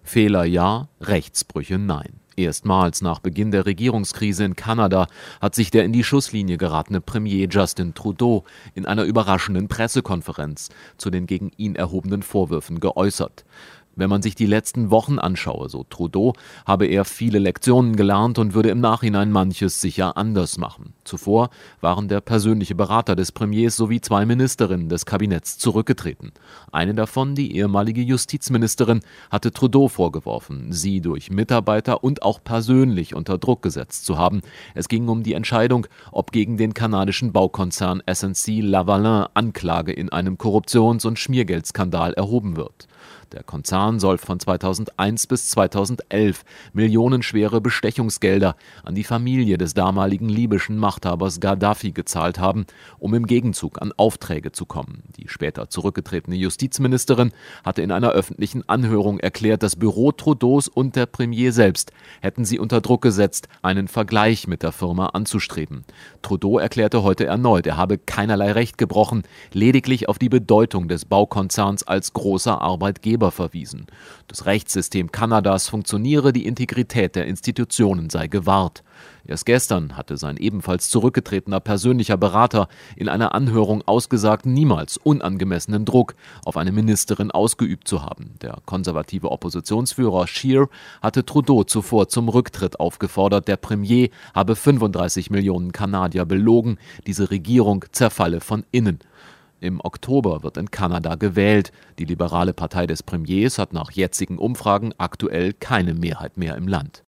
Fehler ja, Rechtsbrüche nein. Erstmals nach Beginn der Regierungskrise in Kanada hat sich der in die Schusslinie geratene Premier Justin Trudeau in einer überraschenden Pressekonferenz zu den gegen ihn erhobenen Vorwürfen geäußert. Wenn man sich die letzten Wochen anschaue, so Trudeau, habe er viele Lektionen gelernt und würde im Nachhinein manches sicher anders machen. Zuvor waren der persönliche Berater des Premiers sowie 2 Ministerinnen des Kabinetts zurückgetreten. Eine davon, die ehemalige Justizministerin, hatte Trudeau vorgeworfen, sie durch Mitarbeiter und auch persönlich unter Druck gesetzt zu haben. Es ging um die Entscheidung, ob gegen den kanadischen Baukonzern SNC-Lavalin Anklage in einem Korruptions- und Schmiergeldskandal erhoben wird. Der Konzern soll von 2001 bis 2011 millionenschwere Bestechungsgelder an die Familie des damaligen libyschen Machthabers Gaddafi gezahlt haben, um im Gegenzug an Aufträge zu kommen. Die später zurückgetretene Justizministerin hatte in einer öffentlichen Anhörung erklärt, das Büro Trudeaus und der Premier selbst hätten sie unter Druck gesetzt, einen Vergleich mit der Firma anzustreben. Trudeau erklärte heute erneut, er habe keinerlei Recht gebrochen, lediglich auf die Bedeutung des Baukonzerns als großer Arbeitgeber verwiesen. Das Rechtssystem Kanadas funktioniere, die Integrität der Institutionen sei gewahrt. Erst gestern hatte sein ebenfalls zurückgetretener persönlicher Berater in einer Anhörung ausgesagt, niemals unangemessenen Druck auf eine Ministerin ausgeübt zu haben. Der konservative Oppositionsführer Scheer hatte Trudeau zuvor zum Rücktritt aufgefordert. Der Premier habe 35 Millionen Kanadier belogen, diese Regierung zerfalle von innen. Im Oktober wird in Kanada gewählt. Die liberale Partei des Premiers hat nach jetzigen Umfragen aktuell keine Mehrheit mehr im Land.